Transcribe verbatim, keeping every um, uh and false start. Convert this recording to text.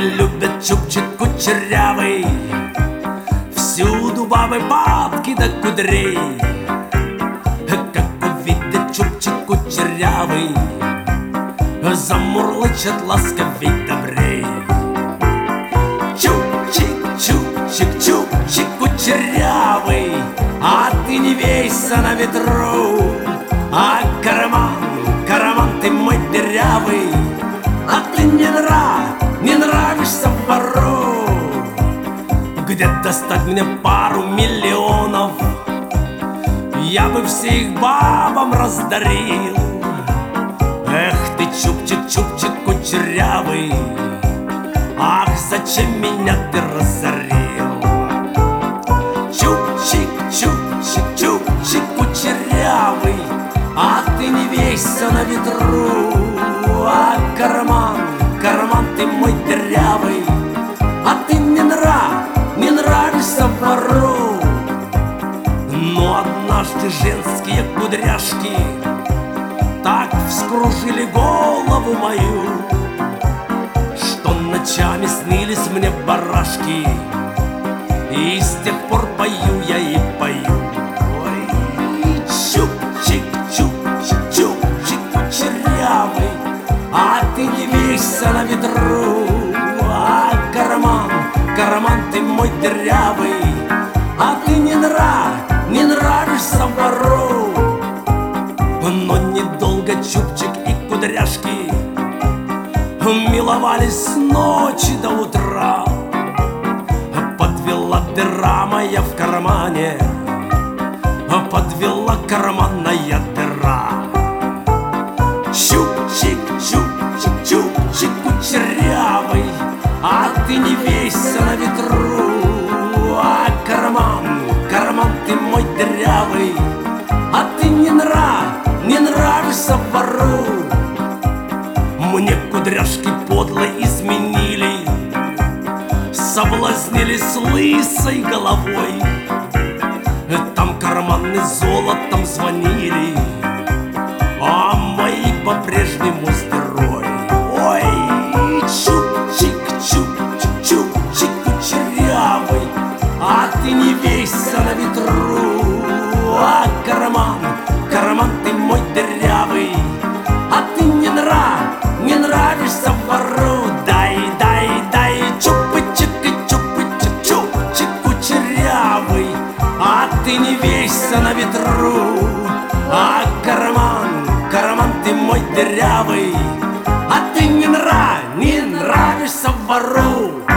Бабы любят чубчик кучерявый, всюду бабы бабки до кудрей. Как увидят чубчик кучерявый, замурлычат ласковей добрей. Чубчик, чубчик, чубчик кучерявый, а ты не вейся на ветру. А карман, карман ты мой дырявый, а ты не нрав, не нравишься вору. Где достать мне пару миллионов, я бы всех бабам раздарил. Эх ты, чубчик, чубчик кучерявый, ах, зачем меня ты разорил? Чубчик, чубчик, чубчик кучерявый, а ты не вейся на ветру. А карман, карман ты мой дырявый, а ты не нрав, не нравишься вору. Но однажды женские кудряшки так вскружили голову мою, что ночами снились мне барашки, и с тех пор пою я и пою. Ой, чубчик, чубчик, чубчик кучерявый, а ты не вейся на ветру. А карман, карман ты мой дырявый, а ты не нрав, не нравишься вору. Но недолго чубчик и кудряшки миловались с ночи до утра. Подвела дыра моя в кармане, подвела карманная дыра. Чубчик, чубчик, чубчик кучерявый, а ты не вейся на ветру. А карман, карман ты мой дырявый, а ты не нрав, не нравишься вору. Мне кудряшки подло изменили, соблазнили с лысой головой. Там карманы золотом звонили, а мои по-прежнему с дырой. Ой, чубчик, чубчик, чубчик кучерявый, а ты не вейся на ветру. А карман, карман ты мой дырявый, а ты не нрав, не нравишься вору. Дай, дай, дай, чупычик и чупычик, чупчик кучерявый, а ты не вейся на ветру. А карман, карман ты мой дырявый, а ты не нрав, не нравишься вору.